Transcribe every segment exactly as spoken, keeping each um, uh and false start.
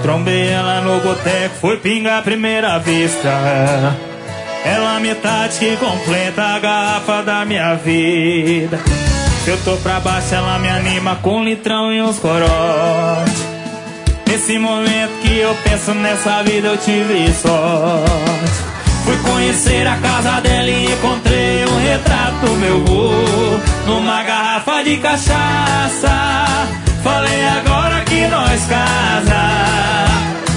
Trombei ela no boteco, foi pingar à primeira vista. Ela a metade que completa a garrafa da minha vida. Se eu tô pra baixo ela me anima com um litrão e uns corote. Nesse momento que eu penso nessa vida eu tive sorte. Fui conhecer a casa dela e encontrei um retrato meu vô numa garrafa de cachaça. Falei agora que nós casa.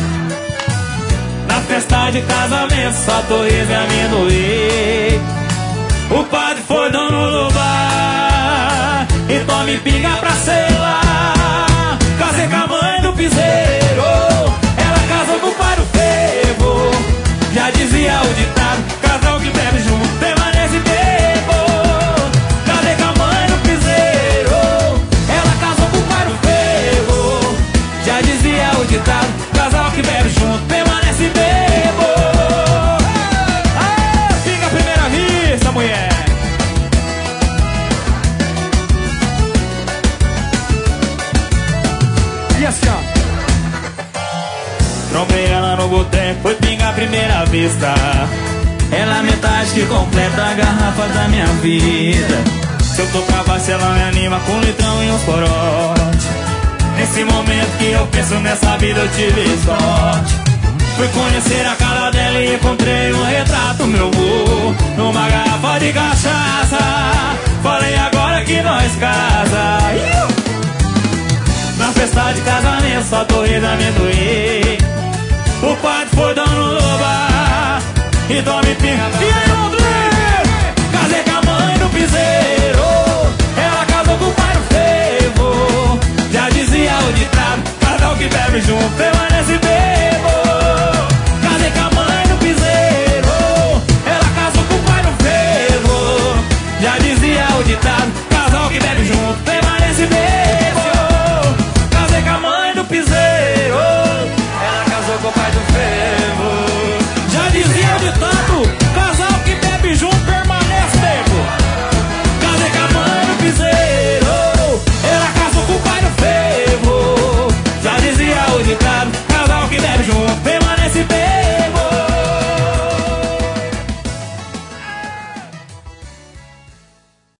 Na festa de casamento só torresmo e amendoim. O padre foi dono do bar e tome pinga pra selar. Casei com a mãe do piseiro, ela casou com o pai do fervo. Já dizia o ditado, casal que bebe junto permanece bebo. Casei com a mãe do piseiro, ela casou com o pai do fervo. Já dizia o ditado, casal que bebe junto permanece bebo. Ah, fica a primeira vista, mulher. E assim, ó. Trombei ela no boteco, foi pingar à primeira vista. Ela é metade que completa a garrafa da minha vida. Se eu tô pra baixo ela me anima com um litrão e uns corote. Nesse momento que eu penso nessa vida eu tive sorte. Fui conhecer a casa dela e encontrei um retrato meu vô numa garrafa de cachaça. Falei agora que nós casa. Na festa de casamento só torresmo e amendoim. O padre foi dono do bar e tome pinga.